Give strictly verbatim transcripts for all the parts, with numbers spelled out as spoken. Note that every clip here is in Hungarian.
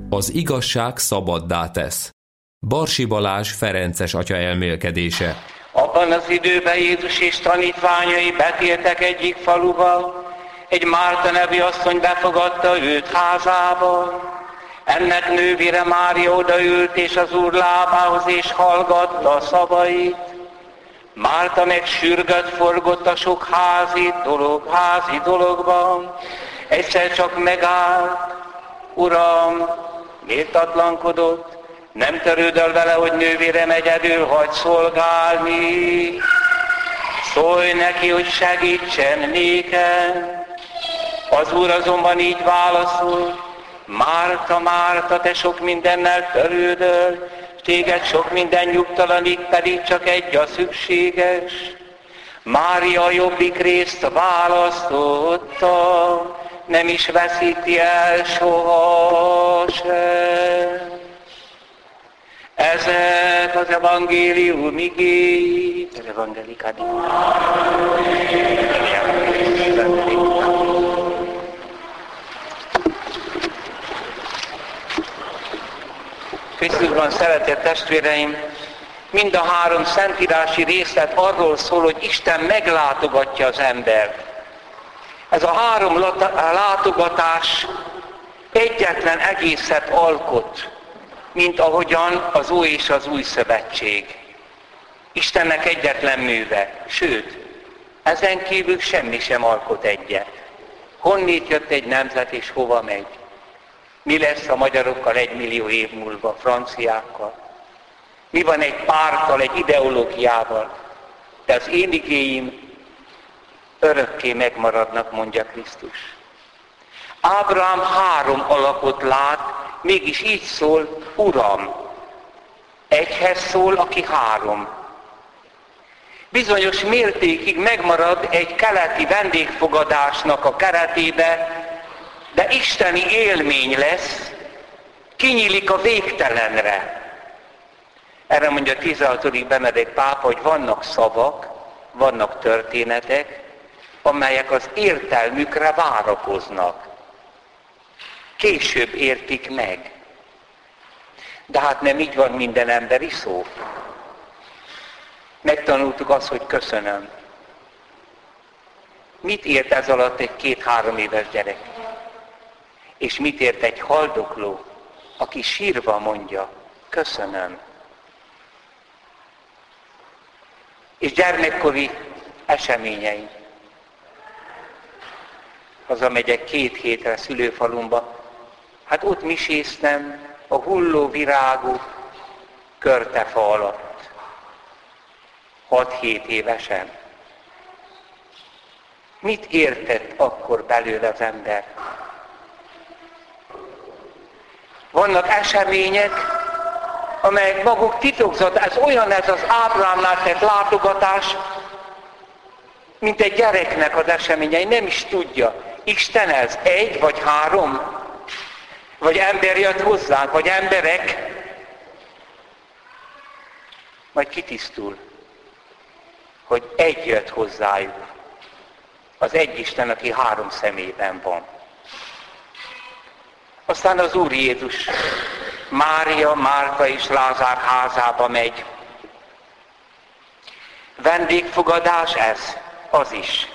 Az igazság szabaddá tesz. Barsi Balázs ferences atya elmélkedése. Abban az időben Jézus és tanítványai betértek egyik faluba, egy Márta nevű asszony befogadta őt házába. Ennek nővére Mária odaült és az Úr lábához és hallgatta a szavait. Márta meg sürgött, forgott a sok házi dolog, házi dologban. Egyszer csak megállt. Uram, méltatlankodott, nem törődöl vele, hogy nővérem egyedül hagy szolgálni. Szólj neki, hogy segítsen nékem. Az Úr azonban így válaszol: Márta, Márta, te sok mindennel törődöl, téged sok minden nyugtalanít, pedig csak egy a szükséges. Mária a jobbik részt választotta, nem is veszíti el sohasem. Ezek az evangélium igény. Az evangélikát. Krisztusban szeretett testvéreim, mind a három szentírási részlet arról szól, hogy Isten meglátogatja az embert. Ez a három látogatás egyetlen egészet alkot, mint ahogyan az Ói és az Új Szövetség. Istennek egyetlen műve, sőt, ezen kívül semmi sem alkot egyet. Honnét jött egy nemzet és hova megy? Mi lesz a magyarokkal egy millió év múlva, franciákkal? Mi van egy párttal, egy ideológiával? De az én igéim örökké megmaradnak, mondja Krisztus. Ábrahám három alakot lát, mégis így szól: Uram. Egyhez szól, aki három. Bizonyos mértékig megmarad egy keleti vendégfogadásnak a keretébe, de isteni élmény lesz, kinyílik a végtelenre. Erre mondja a tizenhatodik Benedek pápa, hogy vannak szavak, vannak történetek, amelyek az értelmükre várakoznak. Később értik meg. De hát nem így van minden emberi szó. Megtanultuk azt, hogy köszönöm. Mit ért ez alatt egy két-három éves gyerek? És mit ért egy haldokló, aki sírva mondja: köszönöm. És gyermekkori eseményeim. Hazamegyek két hétre szülőfalumba, hát ott miséztem a hulló virágú körtefa alatt. hat-hét évesen. Mit értett akkor belőle az ember? Vannak események, amelyek maguk titokzat, ez olyan, ez az Ábrahámnál tett látogatás, mint egy gyereknek az eseményei, nem is tudja. Isten ez egy vagy három? Vagy ember jött hozzánk, vagy emberek? Majd kitisztul, hogy egy jött hozzájuk. Az egy Isten, aki három szemében van. Aztán az Úr Jézus Mária, Márta és Lázár házába megy. Vendégfogadás ez, az is.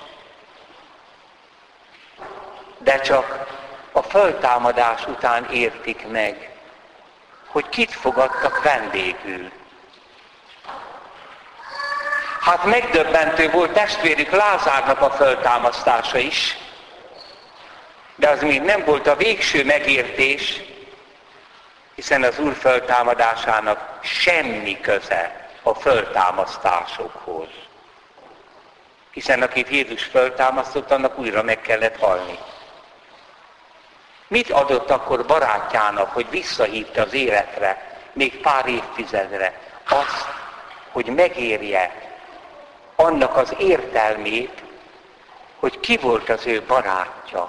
De csak a föltámadás után értik meg, hogy kit fogadtak vendégül. Hát megdöbbentő volt testvérük Lázárnak a föltámasztása is, de az még nem volt a végső megértés, hiszen az Úr föltámadásának semmi köze a föltámasztásokhoz. Hiszen akit Jézus föltámasztott, annak újra meg kellett halni. Mit adott akkor barátjának, hogy visszahívta az életre, még pár évtizedre? Azt, hogy megérje annak az értelmét, hogy ki volt az ő barátja.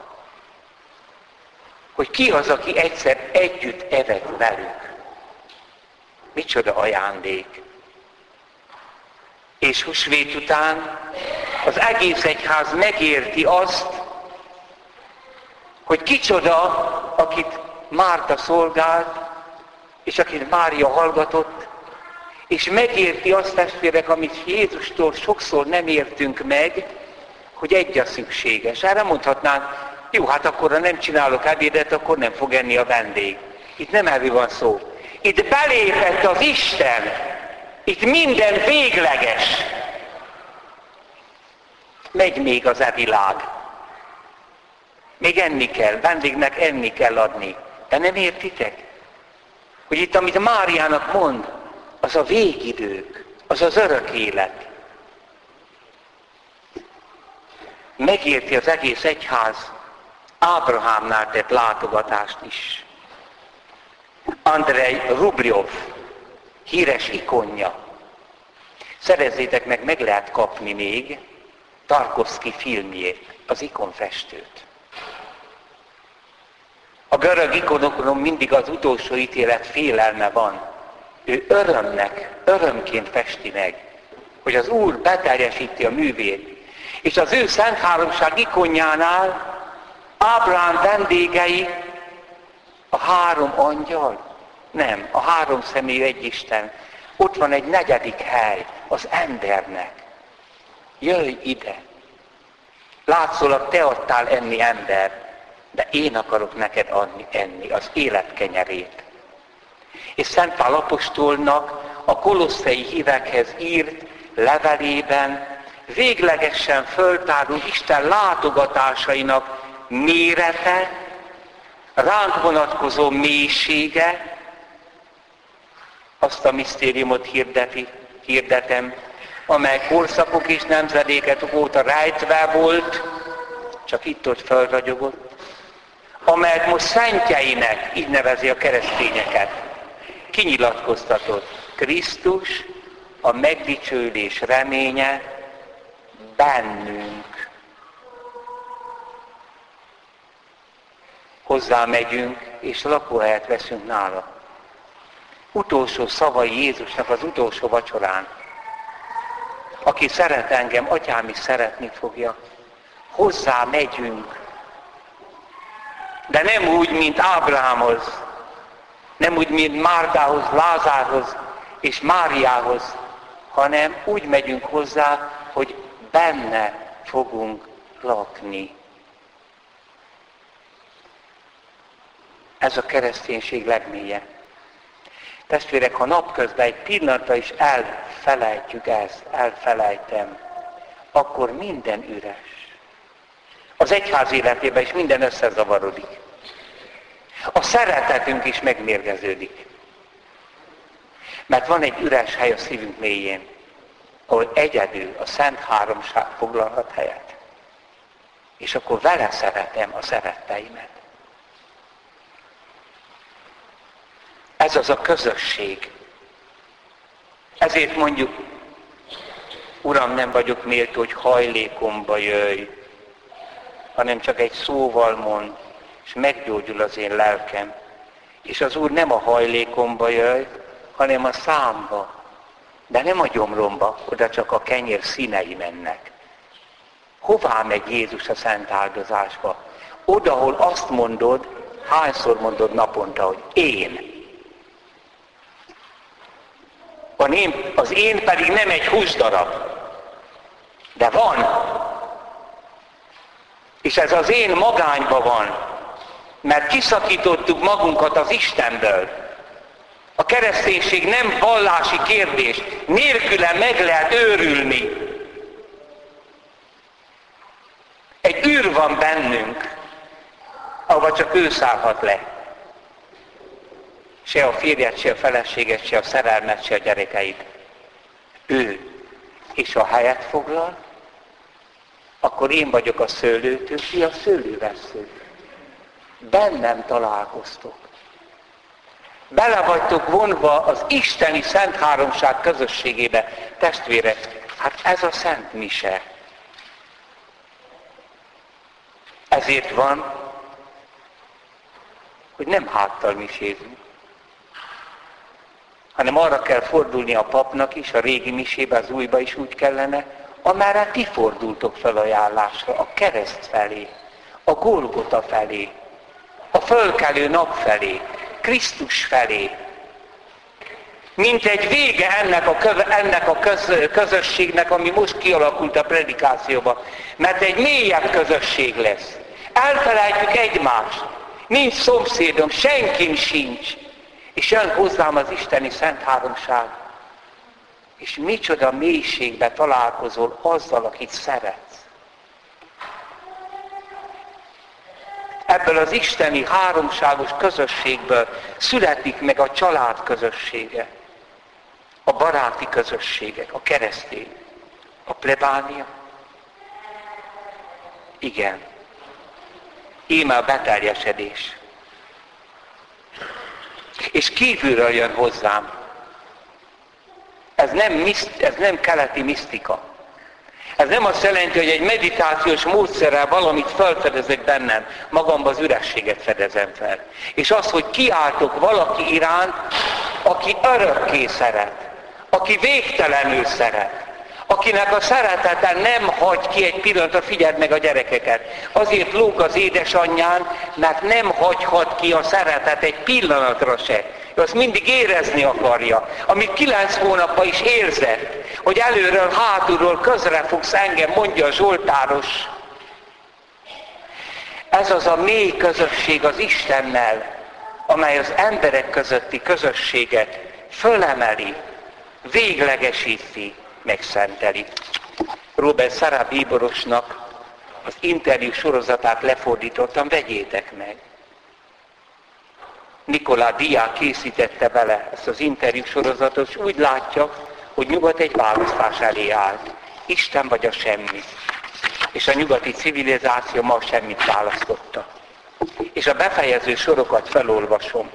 Hogy ki az, aki egyszer együtt evett velük. Micsoda ajándék. És húsvét után az egész egyház megérti azt, hogy kicsoda, akit Márta szolgált, és akit Mária hallgatott, és megérti azt, testvérek, amit Jézustól sokszor nem értünk meg, hogy egy a szükséges. Erre mondhatnánk, jó, hát akkor ha nem csinálok ebédet, akkor nem fog enni a vendég. Itt nem erről van szó. Itt belépett az Isten. Itt minden végleges. Megy még az e világ. Még enni kell, vendégnek enni kell adni. De nem értitek? Hogy itt, amit Máriának mond, az a végidők, az az örök élet. Megérti az egész egyház Ábrahámnál tett látogatást is. Andrej Rubljov, híres ikonja. Szerezzétek meg, meg lehet kapni még Tarkovszky filmjét, az ikonfestőt. A görög ikonokon mindig az utolsó ítélet félelme van. Ő örömnek, örömként festi meg, hogy az Úr beteljesíti a művét. És az ő Szent Háromság ikonjánál Ábrahám vendégei a három angyal, nem, a három személy egy Isten. Ott van egy negyedik hely, az embernek. Jöjj ide! Látszólag te adtál enni ember, de én akarok neked adni enni az élet kenyerét. És Szent Pál apostolnak a kolosszai hívekhez írt levelében véglegesen föltárul Isten látogatásainak mérete, ránk vonatkozó mélysége, azt a misztériumot hirdeti, hirdetem, amely korszakok és nemzedékek óta rejtve volt, csak itt-ott felragyogott, amelyet most szentjeinek, így nevezi a keresztényeket, kinyilatkoztatott. Krisztus, a megdicsőlés reménye bennünk. Hozzá megyünk, és lakóhelyet veszünk nála. Utolsó szavai Jézusnak az utolsó vacsorán. Aki szeret engem, atyám is szeretni fogja. Hozzá megyünk. De nem úgy, mint Ábrahámhoz, nem úgy, mint Mártához, Lázárhoz és Máriához, hanem úgy megyünk hozzá, hogy benne fogunk lakni. Ez a kereszténység legmélye. Testvérek, ha napközben egy pillanatra is elfelejtjük ezt, elfelejtem, akkor minden üres. Az egyház életében is minden összezavarodik. A szeretetünk is megmérgeződik. Mert van egy üres hely a szívünk mélyén, ahol egyedül a Szent Háromság foglalhat helyet. És akkor vele szeretem a szeretteimet. Ez az a közösség. Ezért mondjuk, Uram, nem vagyok méltó, hogy hajlékomba jöjj, hanem csak egy szóval mond, és meggyógyul az én lelkem. És az Úr nem a hajlékomba jöjj, hanem a számba. De nem a gyomromba, oda csak a kenyér színei mennek. Hová megy Jézus a szent áldozásba? Oda, ahol azt mondod, hányszor mondod naponta, hogy én. Az én pedig nem egy húsdarab, de van. És ez az én magányban van, mert kiszakítottuk magunkat az Istenből. A kereszténység nem vallási kérdés, nélküle meg lehet őrülni. Egy űr van bennünk, ahova csak ő szállhat le. Se a férjet, se a feleséget, se a szerelmet, se a gyerekeit. Ő. És ha helyet foglal, akkor én vagyok a szőlőtől, ti a szőlővesző. Bennem találkoztok. Bele vagytok vonva az isteni Szent Háromság közösségébe. Testvérek, hát ez a Szent Mise. Ezért van, hogy nem háttal misézünk, hanem arra kell fordulni a papnak is, a régi misébe, az újba is úgy kellene, amerre ti fordultok fel ajánlásra, a kereszt felé, a Golgota felé, a fölkelő nap felé, Krisztus felé. Mint egy vége ennek a, köve, ennek a köz, közösségnek, ami most kialakult a predikációban. Mert egy mélyebb közösség lesz. Elfelejtjük egymást. Nincs szomszédom, senkim sincs. És jön hozzám az isteni szent háromság. És micsoda mélységbe találkozol azzal, akit szeretsz. Ebből az isteni háromságos közösségből születik meg a család közössége, a baráti közösségek, a keresztény, a plebánia. Igen. Íme a beteljesedés. És kívülről jön hozzám. Ez nem, miszt, ez nem keleti misztika. Ez nem azt jelenti, hogy egy meditációs módszerrel valamit felfedezek bennem, magamban az ürességet fedezem fel. És az, hogy kiáltok valaki iránt, aki örökké szeret, aki végtelenül szeret, akinek a szeretete nem hagy ki egy pillanatra, figyeld meg a gyerekeket. Azért lóg az édesanyján, mert nem hagyhat ki a szeretet egy pillanatra se. Ő azt mindig érezni akarja. Amit kilenc hónapban is érzett, hogy előről, hátulról közre fogsz engem, mondja a Zsoltáros. Ez az a mély közösség az Istennel, amely az emberek közötti közösséget fölemeli, véglegesíti, megszenteli. Robert Sarah bíborosnak az interjú sorozatát lefordítottam, vegyétek meg. Nikolá Diák készítette vele ezt az interjú sorozatot, és úgy látja, hogy nyugat egy választás elé állt. Isten vagy a semmi. És a nyugati civilizáció ma semmit választotta. És a befejező sorokat felolvasom.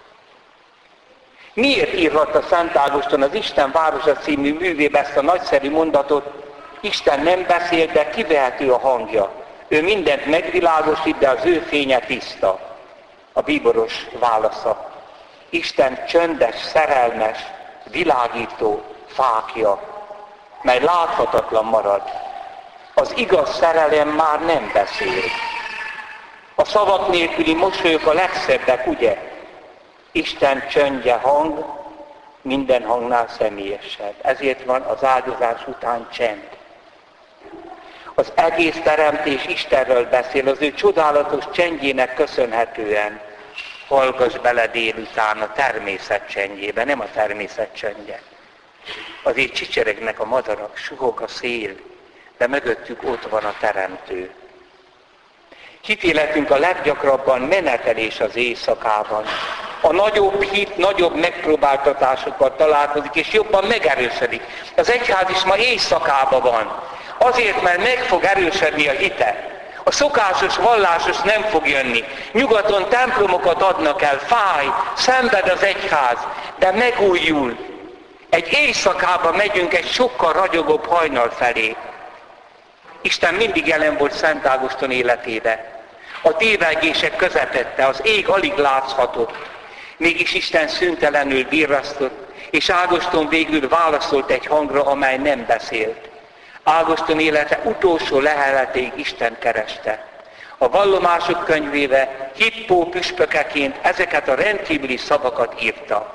Miért írhatta Szent Ágoston az Isten városa című művébe ezt a nagyszerű mondatot? Isten nem beszél, de kivehető a hangja. Ő mindent megvilágosít, de az ő fénye tiszta. A bíboros válasza. Isten csöndes, szerelmes, világító fákja, mely láthatatlan marad. Az igaz szerelem már nem beszél. A szavak nélküli mosolyok a legszebbek, ugye? Isten csöndje hang, minden hangnál személyesebb. Ezért van az áldozás után csend. Az egész teremtés Istenről beszél, az ő csodálatos csendjének köszönhetően. Hallgass bele délután a természet csendjébe, nem a természet csendje. Azért csicseregnek a madarak, suhog a szél, de mögöttük ott van a Teremtő. Hitéletünk a leggyakrabban menetelés az éjszakában. A nagyobb hit, nagyobb megpróbáltatásokkal találkozik, és jobban megerősödik. Az egyház is ma éjszakában van. Azért, mert meg fog erősödni a hite. A szokásos, vallásos nem fog jönni. Nyugaton templomokat adnak el, fáj, szenved az egyház, de megújul. Egy éjszakában megyünk egy sokkal ragyogóbb hajnal felé. Isten mindig jelen volt Szent Ágoston életébe. A tévegések közepette, az ég alig láthatott. Mégis Isten szüntelenül virrasztott, és Ágoston végül válaszolt egy hangra, amely nem beszélt. Ágoston élete utolsó leheletéig Isten kereste. A vallomások könyvébe Hippó püspökeként ezeket a rendkívüli szavakat írta.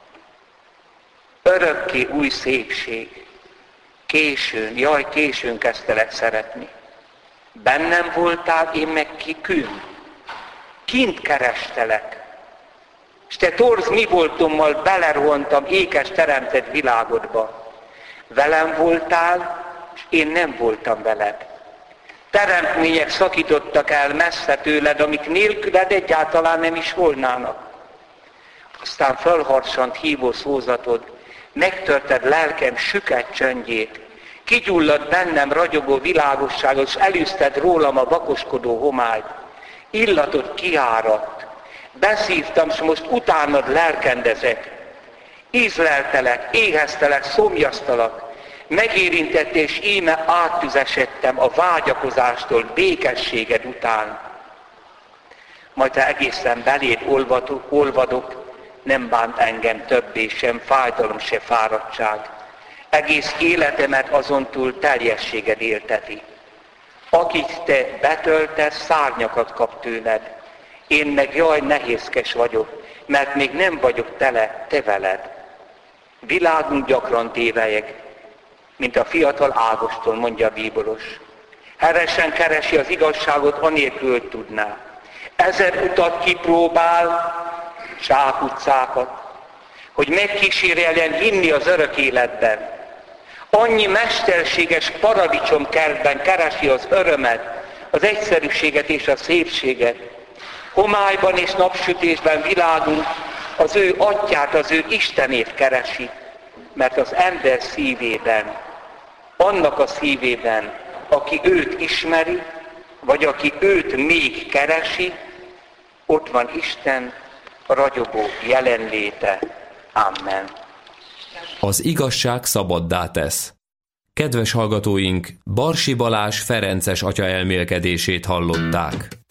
Örökké új szépség. Későn, jaj, későn kezdtelek szeretni. Bennem voltál, én meg kikün. Kint kerestelek. És te torz mi voltommal belerohantam ékes teremtett világodba. Velem voltál, és én nem voltam veled. Teremtmények szakítottak el messze tőled, amik nélküled egyáltalán nem is volnának. Aztán felharsant hívó szózatod, megtörted lelkem süket csöndjét, kigyulladt bennem ragyogó világosságot, és elűzted rólam a vakoskodó homályt. Illatod kiáradt, beszívtam, és most utánad lelkendezek. Ízleltelek, éheztelek, szomjaztalak, megérintett, és íme áttüzesedtem a vágyakozástól békességed után. Majd te egészen beléd olvadok, olvadok, nem bánt engem többé sem fájdalom, se fáradtság. Egész életemet azon túl teljességed élteti. Akit te betöltesz, szárnyakat kap tőled. Én meg jaj, nehézkes vagyok, mert még nem vagyok tele te veled. Világunk gyakran tévelyek, mint a fiatal Ágoston, mondja a bíboros. Heresen keresi az igazságot, anélkül, hogy tudná. Ezer utat kipróbál, zsákutcákat, hogy megkíséreljen hinni az örök életben. Annyi mesterséges paradicsomkertben keresi az örömet, az egyszerűséget és a szépséget. Homályban és napsütésben világunk az ő atyát, az ő Istenét keresi, mert az ember szívében, annak a szívében, aki őt ismeri, vagy aki őt még keresi, ott van Isten ragyogó jelenléte. Amen. Az igazság szabaddá tesz. Kedves hallgatóink, Barsi Balázs ferences atya elmélkedését hallották.